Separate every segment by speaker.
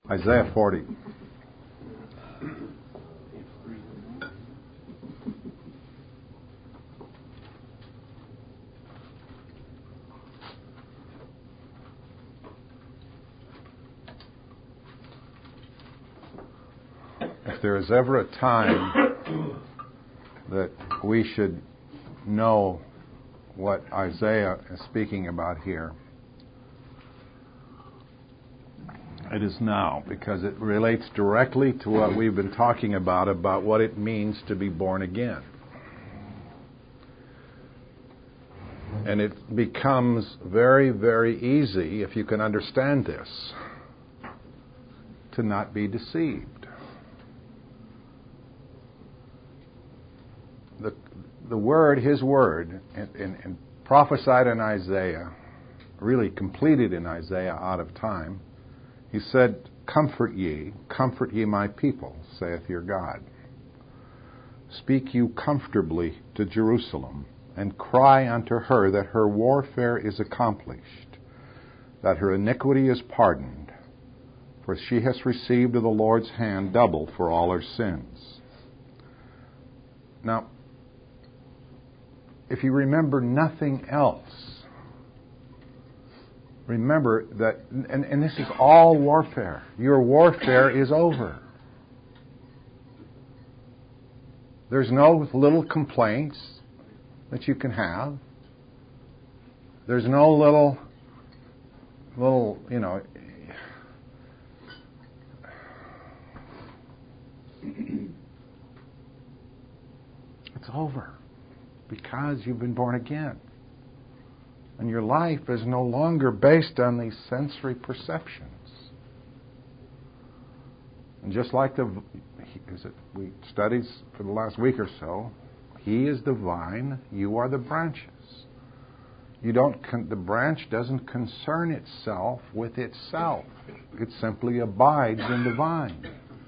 Speaker 1: Isaiah 40. If there is ever a time that we should know what Isaiah is speaking about here, it is now, because it relates directly to what we've been talking about what it means to be born again. And it becomes very, very easy, if you can understand this, to not be deceived. The word, his word, and prophesied in Isaiah, really completed in Isaiah out of time. He said, comfort ye my people, saith your God. Speak you comfortably to Jerusalem, and cry unto her that her warfare is accomplished, that her iniquity is pardoned, for she has received of the Lord's hand double for all her sins. Now, if you remember nothing else, remember that, and this is all warfare. Your warfare is over. There's no little complaints that you can have. There's no little, it's over. Because you've been born again. And your life is no longer based on these sensory perceptions. And just like we studied for the last week or so, He is the vine, you are the branches. The branch doesn't concern itself with itself. It simply abides in the vine.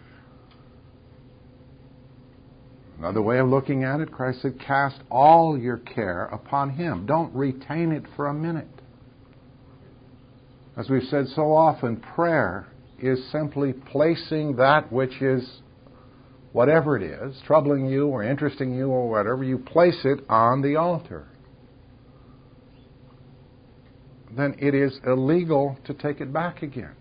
Speaker 1: Another way of looking at it, Christ said, cast all your care upon Him. Don't retain it for a minute. As we've said so often, prayer is simply placing that which is, whatever it is, troubling you or interesting you or whatever, you place it on the altar. Then it is illegal to take it back again.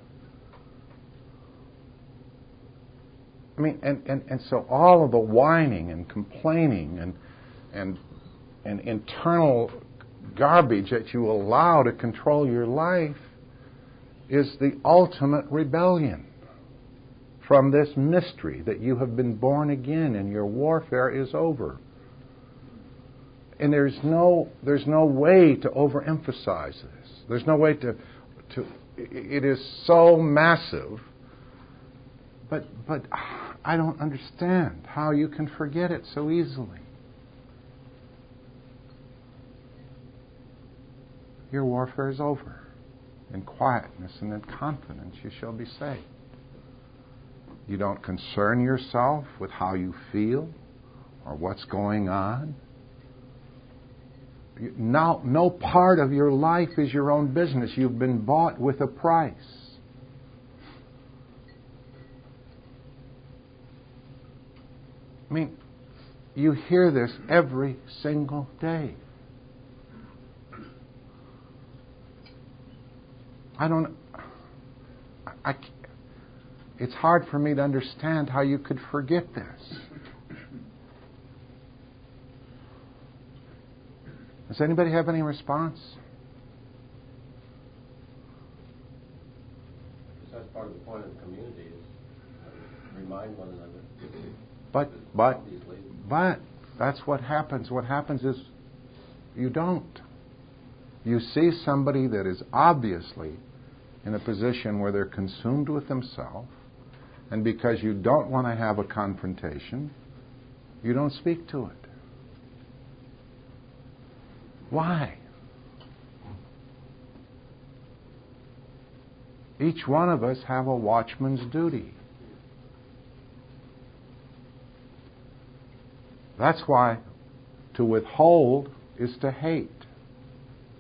Speaker 1: I mean, and so all of the whining and complaining and internal garbage that you allow to control your life is the ultimate rebellion from this mystery that you have been born again and your warfare is over. And there's no way to overemphasize this. There's no way to it is so massive. But I don't understand how you can forget it so easily. Your warfare is over. In quietness and in confidence you shall be saved. You don't concern yourself with how you feel or what's going on. No part of your life is your own business. You've been bought with a price. I mean, you hear this every single day. It's hard for me to understand how you could forget this. Does anybody have any response?
Speaker 2: That's part of the point of the community is remind one another.
Speaker 1: But that's what happens. What happens is you don't. You see somebody that is obviously in a position where they're consumed with themselves, and because you don't want to have a confrontation, you don't speak to it. Why? Each one of us have a watchman's duty. That's why to withhold is to hate.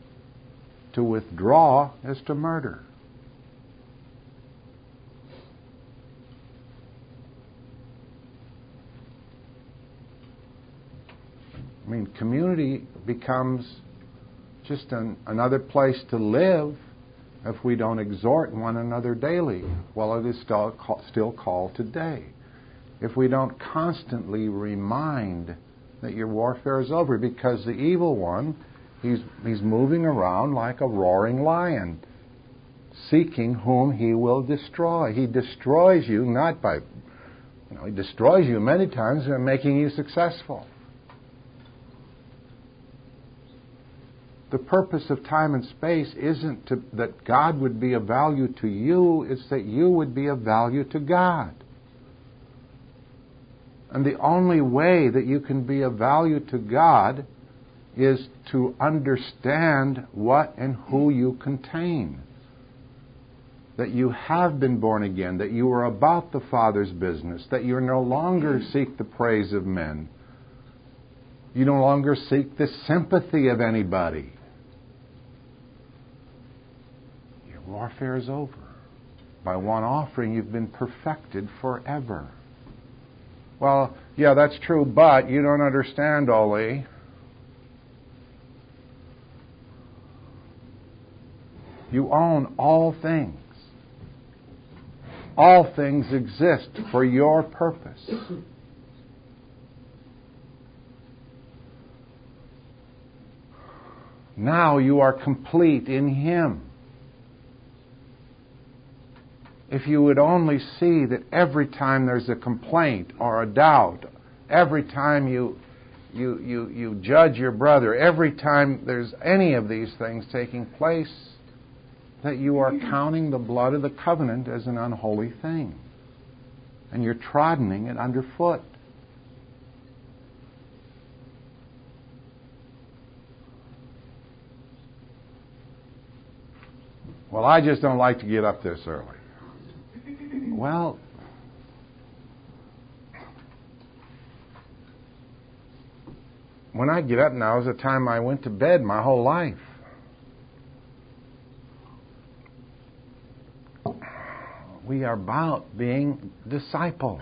Speaker 1: To withdraw is to murder. I mean, community becomes just another place to live if we don't exhort one another daily, while it is still called today. If we don't constantly remind that your warfare is over, because the evil one, he's moving around like a roaring lion, seeking whom he will destroy. He destroys you not by, he destroys you many times by making you successful. The purpose of time and space isn't that God would be of value to you, it's that you would be of value to God. And the only way that you can be of value to God is to understand what and who you contain. That you have been born again, that you are about the Father's business, that you no longer seek the praise of men. You no longer seek the sympathy of anybody. Your warfare is over. By one offering, you've been perfected forever. Well, yeah, that's true, but you don't understand, Ole. You own all things. All things exist for your purpose. Now you are complete in Him. If you would only see that every time there's a complaint or a doubt, every time you judge your brother, every time there's any of these things taking place, that you are counting the blood of the covenant as an unholy thing. And you're troddening it underfoot. Well, I just don't like to get up this early. Well, when I get up now is the time I went to bed my whole life. We are about being discipled.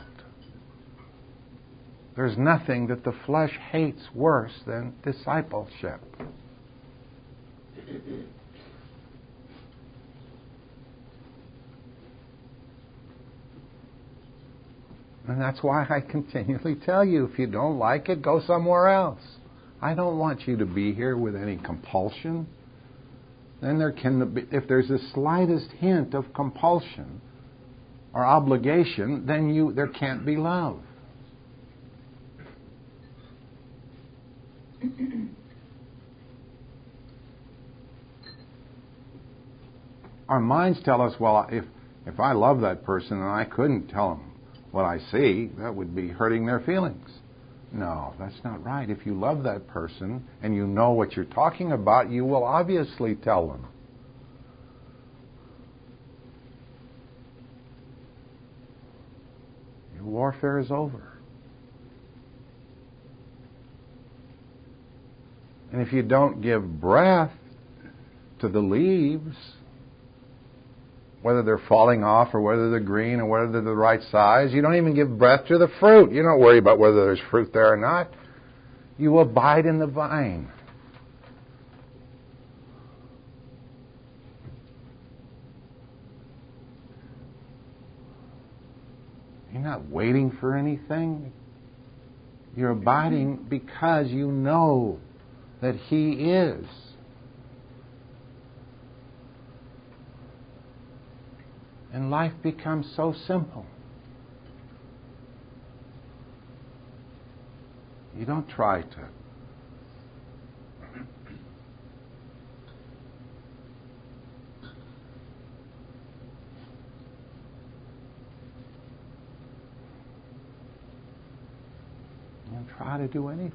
Speaker 1: There's nothing that the flesh hates worse than discipleship. And that's why I continually tell you, if you don't like it, go somewhere else. I don't want you to be here with any compulsion. Then there can be, if there's the slightest hint of compulsion or obligation, then there can't be love. Our minds tell us, well, if I love that person and I couldn't tell them what I see, that would be hurting their feelings. No, that's not right. If you love that person and you know what you're talking about, you will obviously tell them. Your warfare is over. And if you don't give breath to the leaves, whether they're falling off or whether they're green or whether they're the right size, you don't even give breath to the fruit. You don't worry about whether there's fruit there or not. You abide in the vine. You're not waiting for anything. You're abiding because you know that He is. And life becomes so simple. You don't try to do anything.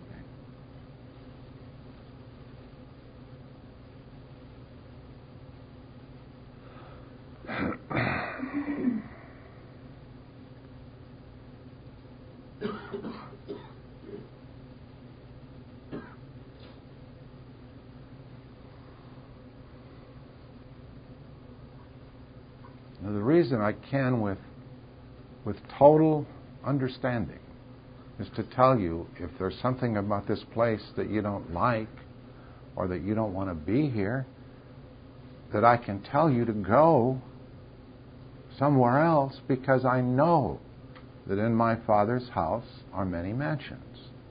Speaker 1: Now, the reason I can with total understanding is to tell you if there's something about this place that you don't like or that you don't want to be here, that I can tell you to go somewhere else, because I know that in my Father's house are many mansions.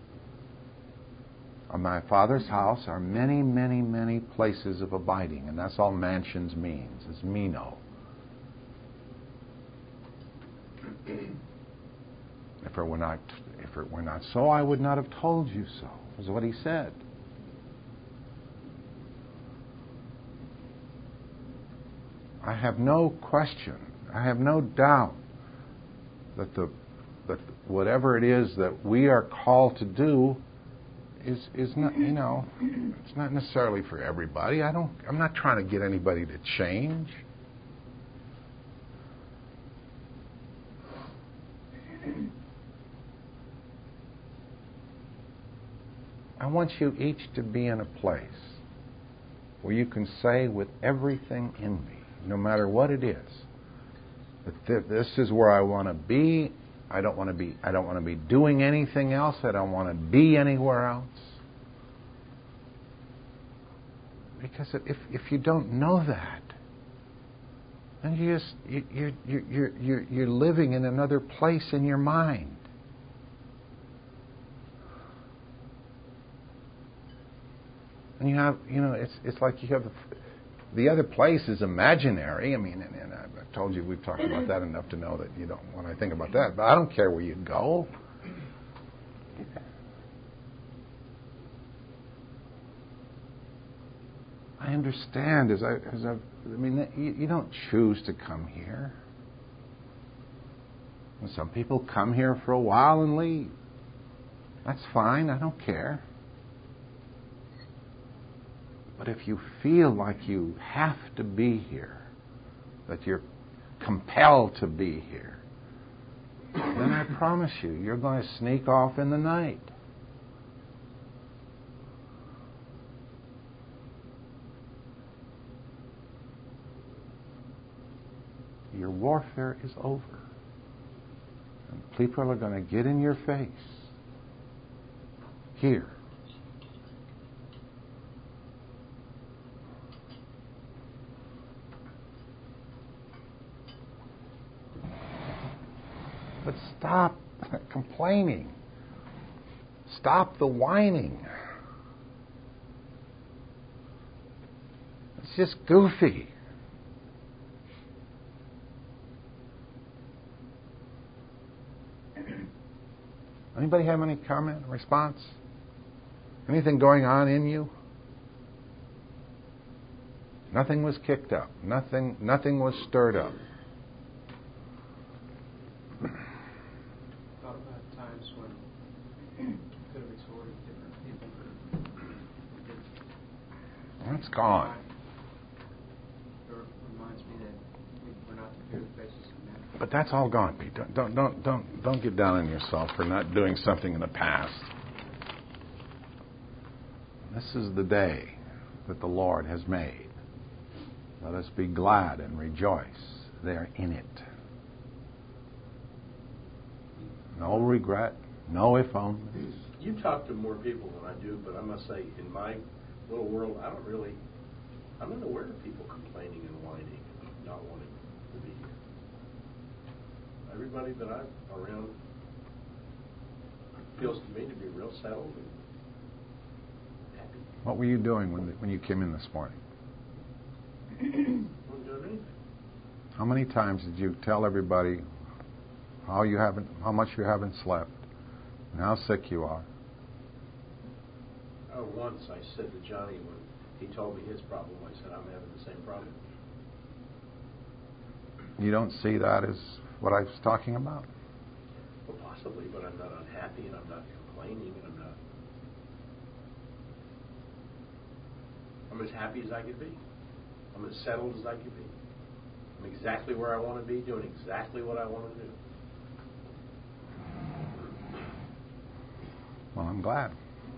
Speaker 1: In my Father's house are many, many, many places of abiding, and that's all mansions means, is meno. If it were not so, I would not have told you so, is what he said. I have no question, I have no doubt that whatever it is that we are called to do is not, it's not necessarily for everybody. I'm not trying to get anybody to change. I want you each to be in a place where you can say with everything in me, no matter what it is, that this is where I want to be. I don't want to be doing anything else. I don't want to be anywhere else. Because if you don't know that, then you're living in another place in your mind. And you have, it's like you have the other place is imaginary. I mean, and I've told you, we've talked about that enough to know that you don't want to think about that. But I don't care where you go. I understand you don't choose to come here. And some people come here for a while and leave. That's fine. I don't care. But if you feel like you have to be here, that you're compelled to be here, then I promise you're going to sneak off in the night. Your warfare is over. And people are going to get in your face. Here. But stop complaining. Stop the whining. It's just goofy. Anybody have any comment, response? Anything going on in you? Nothing was kicked up. Nothing was stirred up.
Speaker 3: Thought about times when you could have exhorted different people.
Speaker 1: It's gone.
Speaker 3: It reminds me that we're not to fear the faces of men.
Speaker 1: But that's all gone, Pete. Don't get down on yourself for not doing something in the past. This is the day that the Lord has made. Let us be glad and rejoice there in it. No regret, no if only.
Speaker 2: You talk to more people than I do, but I must say, in my little world, I'm not aware of people complaining and whining and not wanting to be here. Everybody that I'm around feels to me to be real settled and happy.
Speaker 1: What were you doing when you came in this morning?
Speaker 2: I wasn't doing anything.
Speaker 1: How many times did you tell everybody how much you haven't slept, and how sick you are?
Speaker 2: Once I said to Johnny when he told me his problem, I said, I'm having the same problem.
Speaker 1: You don't see that as what I was talking about?
Speaker 2: Well, possibly, but I'm not unhappy and I'm not complaining and I'm as happy as I could be. I'm as settled as I could be. I'm exactly where I want to be, doing exactly what I want to do.
Speaker 1: Well, I'm glad.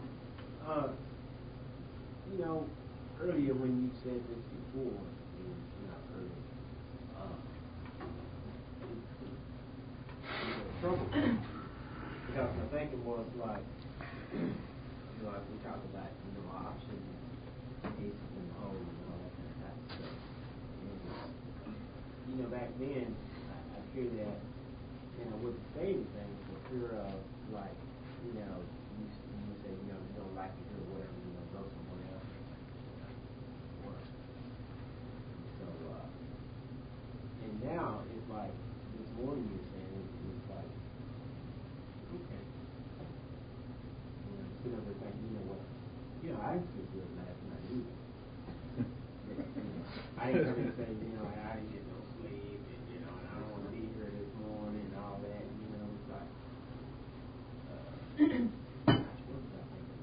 Speaker 4: Earlier when you said this before, trouble. because my thinking was like, like we talked about, options, aces and O's and all that kind of type of stuff. And, back then, I fear that, I wouldn't say anything for fear of, like, you say, you don't like it or whatever, go somewhere else. Or, so, and now it's like, this morning you're saying, it's like, okay. Sit over there thinking, what? I didn't sleep good last night either. I didn't come in and say, I didn't get no sleep, and, and I don't want to be here this morning and all that, it's like, what was I thinking?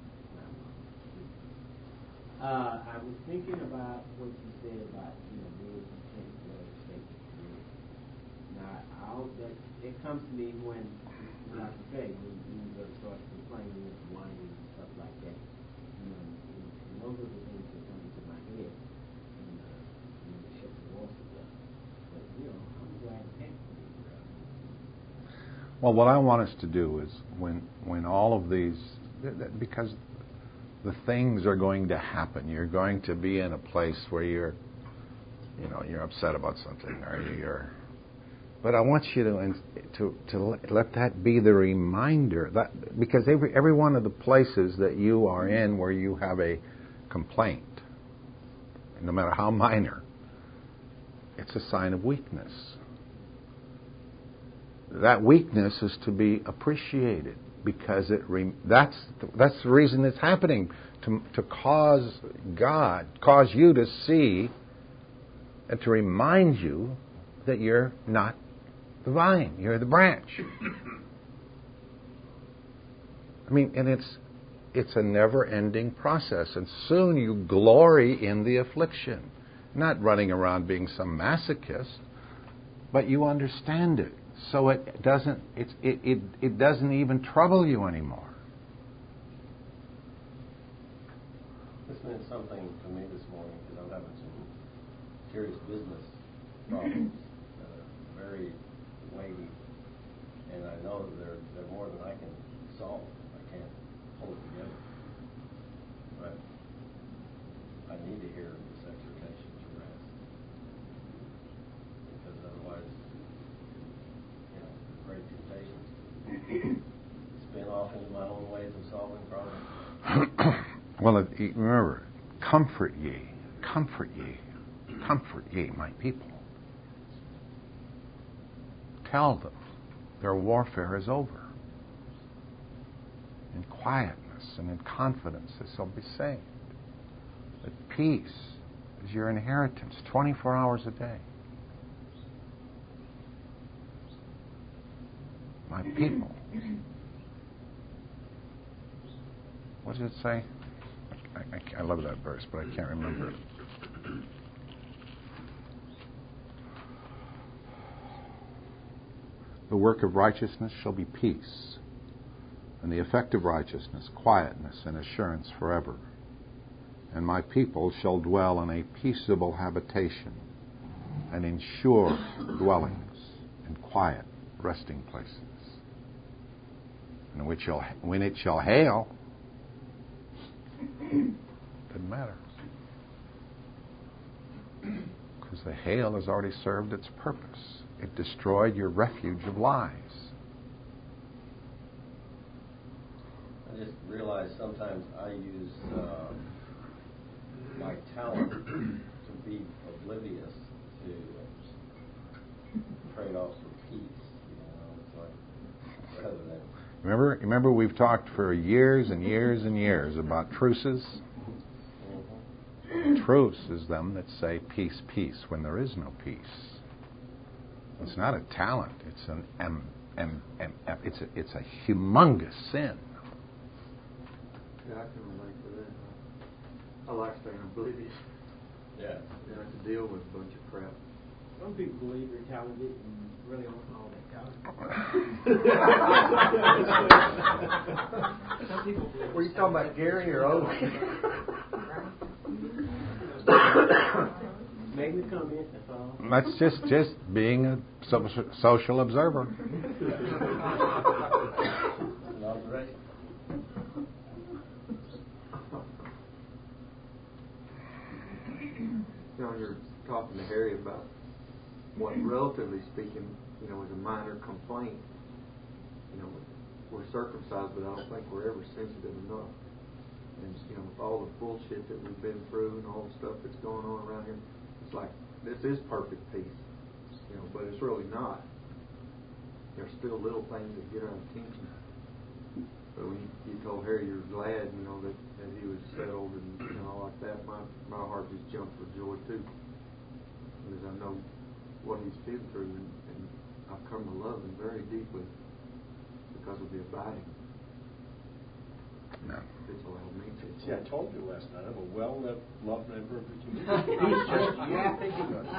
Speaker 4: I was thinking about what you said about, being content with whatever state you're in. Now, it comes to me when, like you say, when you start complaining and whining and stuff like that. And those are the things that come into my head. And shut the walls up. But, I'm glad to thank you.
Speaker 1: Well, what I want us to do is when all of these, because the things are going to happen, you're going to be in a place where you're upset about something, or but I want you to let that be the reminder, that because every one of the places that you are in where you have a complaint, no matter how minor, it's a sign of weakness. That weakness is to be appreciated because that's the reason it's happening, to cause you to see and to remind you that you're not the vine, you're the branch. And it's a never-ending process, and soon you glory in the affliction, not running around being some masochist, but you understand it, so it doesn't even trouble you anymore.
Speaker 2: This meant something to me this morning because I'm having some serious business problems that are very weighty, and I know that they're more than I can solve. I can't hold it together. But I need to hear this exhortation to rest, because otherwise, great temptations spin off into my own ways of solving problems.
Speaker 1: Well, remember, comfort ye, my people. Tell them their warfare is over. In quietness and in confidence they shall be saved. That peace is your inheritance 24 hours a day. My people. What does it say? I love that verse, but I can't remember it. The work of righteousness shall be peace, and the effect of righteousness, quietness and assurance forever. And my people shall dwell in a peaceable habitation, and in sure dwellings, in quiet resting places. And when it shall hail, doesn't matter, because the hail has already served its purpose. It destroyed your refuge of lies.
Speaker 2: I just realize sometimes I use my talent to be oblivious to trade off for peace. It's like rather than.
Speaker 1: Remember, we've talked for years and years and years about truces. Mm-hmm. Truce is them that say peace, peace, when there is no peace. It's not a talent. It's it's a humongous sin.
Speaker 3: Yeah, I can relate to that. I like staying oblivious.
Speaker 2: Yeah.
Speaker 3: You have to deal with a bunch of crap.
Speaker 4: Some people believe they're talented and really aren't all that talented. Some people believe.
Speaker 3: Were you talking about Gary or Owen?
Speaker 4: Make me comment, that's all.
Speaker 1: That's just being a social observer.
Speaker 3: we were talking to Harry about what, relatively speaking, is a minor complaint. We're circumcised, but I don't think we're ever sensitive enough. And with all the bullshit that we've been through and all the stuff that's going on around here, it's like this is perfect peace, but it's really not. There's still little things that get our attention. But when you told Harry you're glad, that he was settled and all like that, my heart just jumped for joy too, because I know what he's been through, and I've come to love him very deeply because of the abiding.
Speaker 1: No.
Speaker 3: It's allowed me to.
Speaker 2: See, I told you last night, I'm a well-loved member of the community. It's just you thinking of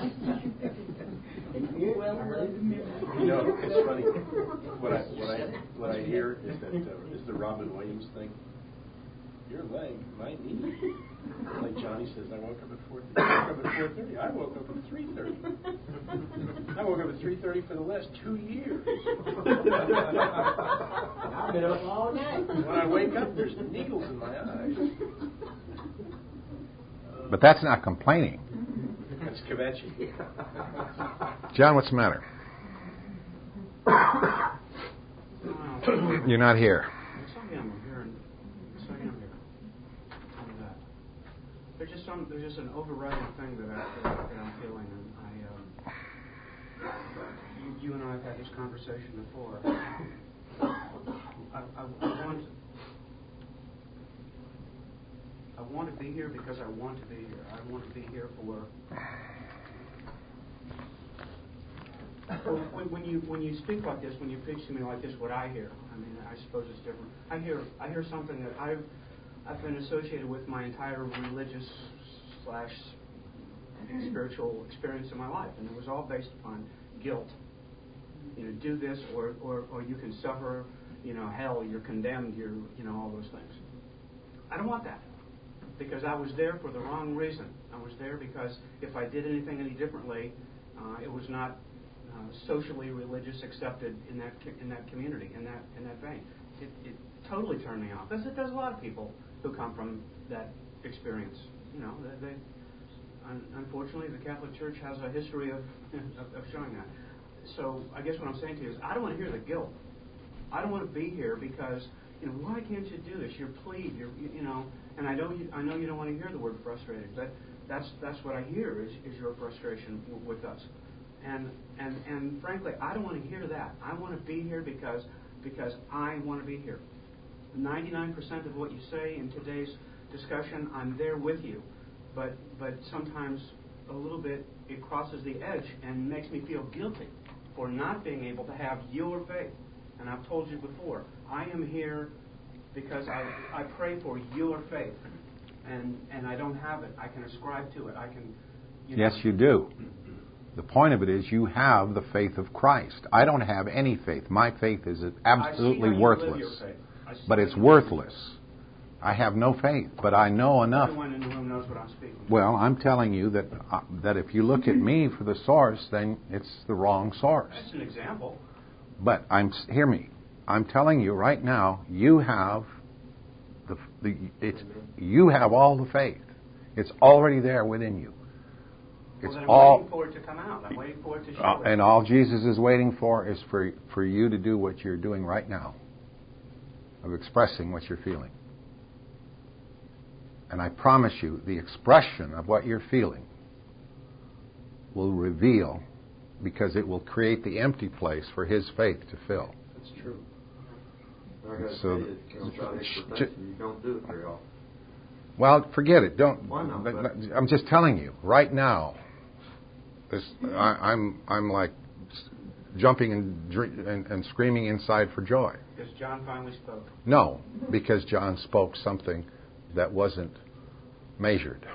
Speaker 2: it. It's funny. What I hear is that is the Robin Williams thing. Your leg, my knee. Like Johnny says, I woke up at 4:30. I woke up at 4:30. I woke up at 3:30. I woke up at 3:30 for the last 2 years.
Speaker 4: I've been up all night.
Speaker 2: When I wake up, there's needles in my eyes.
Speaker 1: But that's not complaining.
Speaker 2: That's kvetching.
Speaker 1: John, what's the matter? You're not here.
Speaker 5: There's just an overriding thing that I'm feeling, and you and I have had this conversation before. I want to be here because I want to be here. I want to be here for. When you speak like this, when you preach to me like this, what I hear, I suppose it's different. I hear something that I've been associated with my entire religious / spiritual experience in my life, and it was all based upon guilt. Do this or you can suffer, hell, you're condemned, you're, all those things. I don't want that, because I was there for the wrong reason. I was there because if I did anything any differently, it was not socially religious accepted in that community, in that vein. It totally turned me off, as it does a lot of people who come from that experience. Unfortunately, the Catholic Church has a history of showing that. So I guess what I'm saying to you is, I don't want to hear the guilt. I don't want to be here because why can't you do this? You're plead. And I know you don't want to hear the word frustrated, but that's what I hear is your frustration with us. And frankly, I don't want to hear that. I want to be here because I want to be here. 99% of what you say in today's discussion, I'm there with you, but sometimes a little bit it crosses the edge and makes me feel guilty for not being able to have your faith. And I've told you before, I am here because I pray for your faith, and I don't have it. I can ascribe to it. I can.
Speaker 1: Yes, you do. The point of it is you have the faith of Christ. I don't have any faith. My faith is absolutely worthless. But it's worthless. I have no faith, but I know enough.
Speaker 5: Everyone in the room knows what I'm speaking about.
Speaker 1: Well, I'm telling you that if you look at me for the source, then it's the wrong source.
Speaker 5: That's an example.
Speaker 1: But hear me. I'm telling you right now, you have you have all the faith. It's already there within you.
Speaker 5: Well, then I'm waiting for it to come out. I'm waiting for it to show it.
Speaker 1: And all Jesus is waiting for is for you to do what you're doing right now, of expressing what you're feeling. And I promise you, the expression of what you're feeling will reveal, because it will create the empty place for His faith to fill.
Speaker 2: That's true.
Speaker 1: So,
Speaker 3: you don't do it very often.
Speaker 1: Well, forget it. Don't.
Speaker 3: Why not?
Speaker 1: I'm just telling you right now. I'm like jumping and screaming inside for joy.
Speaker 5: Because John finally spoke.
Speaker 1: No, because John spoke something that wasn't measured.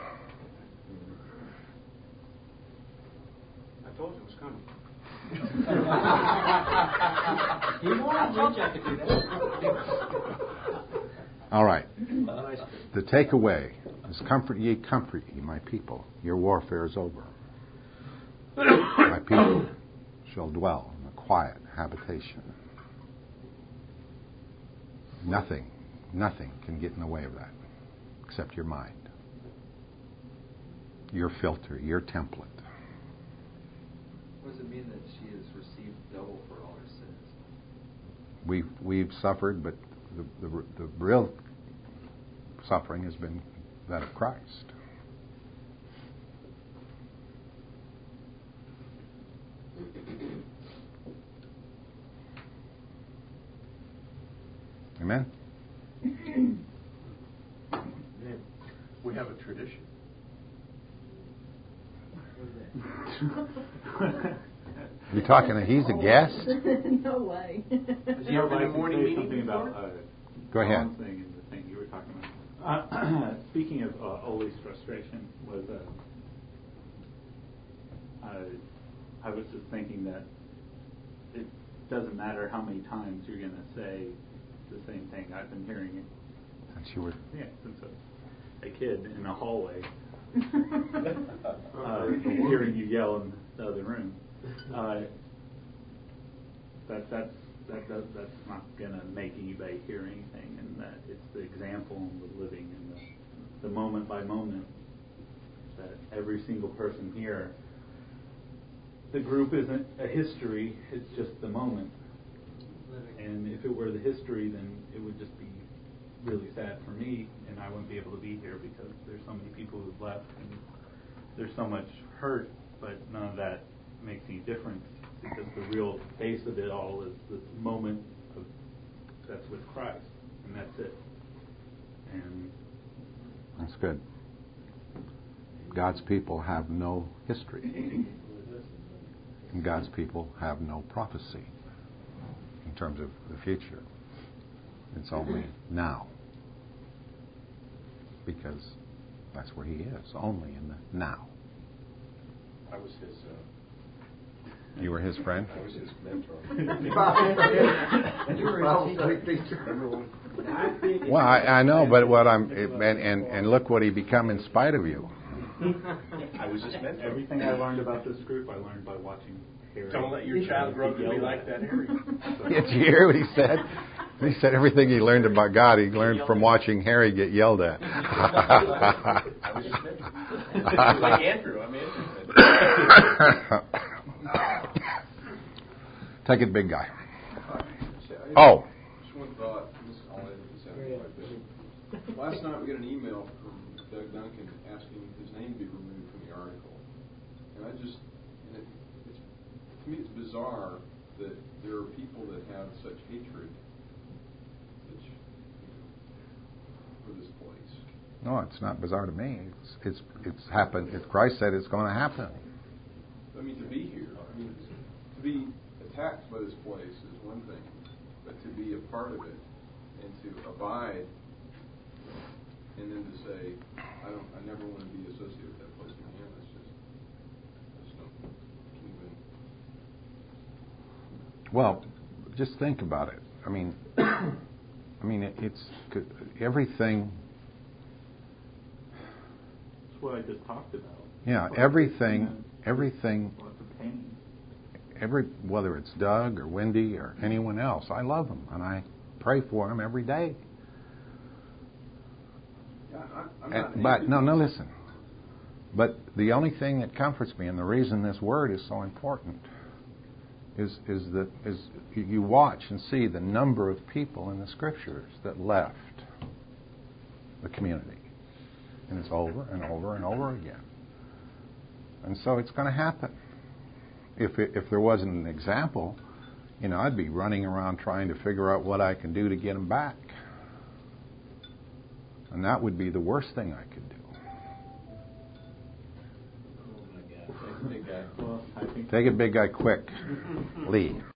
Speaker 5: I told you it was coming.
Speaker 4: I told you I could do that.
Speaker 1: All right. The takeaway is comfort ye, my people. Your warfare is over. My people shall dwell in a quiet habitation. Nothing can get in the way of that, except your mind. your filter, your template.
Speaker 3: What does it mean that she has received double for all her sins?
Speaker 1: We've suffered, but the real suffering has been that of Christ. Amen?
Speaker 6: We have a tradition.
Speaker 1: You talking that he's a guest?
Speaker 7: No way.
Speaker 6: Is he open the morning meeting
Speaker 8: something
Speaker 6: before?
Speaker 8: about
Speaker 1: Go ahead.
Speaker 8: balancing and the thing you were talking about. Speaking of Oli's frustration, was I was just thinking that it doesn't matter how many times you're going to say the same thing. I've been hearing it.
Speaker 1: Since you were
Speaker 8: Since a kid in a hallway, hearing you yell in the other room. That's not going to make anybody hear anything, and that it's the example and the living and the moment by moment that every single person here. The group isn't a history; it's just the moment. And if it were the history, then it would just be really sad for me, and I wouldn't be able to be here because there's so many people who've left, and there's so much hurt, but none of that makes any difference because the real base of it all is the moment that's with Christ, and that's it. And
Speaker 1: That's good. God's people have no history. And God's people have no prophecy in terms of the future. It's only now. Because that's where He is, only in the now.
Speaker 6: I was his.
Speaker 1: You were His friend?
Speaker 6: I was his mentor.
Speaker 3: You were a teacher.
Speaker 1: Well, I know, but what and look what He become in spite of you.
Speaker 6: I was his mentor.
Speaker 8: everything I learned about this group, I learned by watching Harry.
Speaker 6: Don't let your child grow up to be like that, Harry.
Speaker 1: Did you hear what he said? He said everything he learned about God, he learned from watching Harry get yelled at.
Speaker 6: I was his mentor. Like Andrew, I'm Andrew's mentor.
Speaker 1: Take it, big guy. Oh.
Speaker 9: Just one thought. This is all I have to say. Last night we got an email from Doug Duncan asking his name to be removed from the article. And to me it's bizarre that there are people that have such hatred for this place.
Speaker 1: No, it's not bizarre to me. It's happened. Christ said it's going to happen.
Speaker 9: I mean, to be here, to be attacked by this place is one thing, but to be a part of it and to abide, and then to say, I never want to be associated with that place again. I just don't even.
Speaker 1: Well, just think about it. I mean, it's everything.
Speaker 8: That's what I just talked about.
Speaker 1: Yeah, everything.
Speaker 8: Lots of pain.
Speaker 1: Whether it's Doug or Wendy or anyone else, I love them and I pray for them every day.
Speaker 9: Yeah, I'm not
Speaker 1: But no, listen. But the only thing that comforts me, and the reason this word is so important, is you watch and see the number of people in the Scriptures that left the community, and it's over and over and over again. And so it's going to happen. If there wasn't an example, I'd be running around trying to figure out what I can do to get them back. And that would be the worst thing I could do.
Speaker 2: Oh my God, take a big guy.
Speaker 8: Well, I think
Speaker 1: Take it, big guy, quick. Lee.